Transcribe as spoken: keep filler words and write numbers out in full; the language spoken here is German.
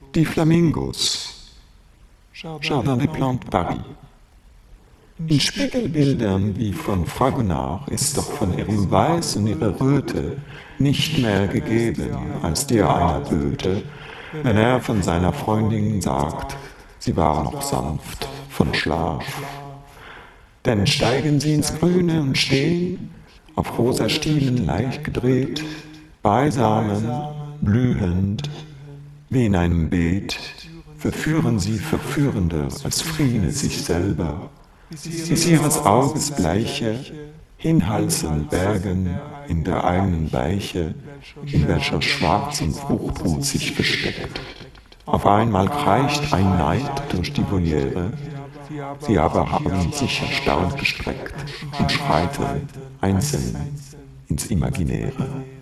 Die Flamingos. Jardin des Plantes, Paris. In Spiegelbildern wie von Fragonard ist doch von ihrem Weiß und ihrer Röte nicht mehr gegeben, als dir einer böte, wenn er von seiner Freundin sagt, sie war noch sanft von Schlaf. Denn steigen sie ins Grüne und stehen, auf rosa Stielen leicht gedreht, beisammen, blühend, wie in einem Beet, verführen sie verführender als Friede sich selber, bis ihres Auges Bleiche hinhalsen bergen in der eigenen Weiche, in welcher Schwarz und Fruchtbrut sich versteckt. Auf einmal kreischt ein Neid durch die Voliere, sie aber haben sich erstaunt gestreckt und schreiten einzeln ins Imaginäre.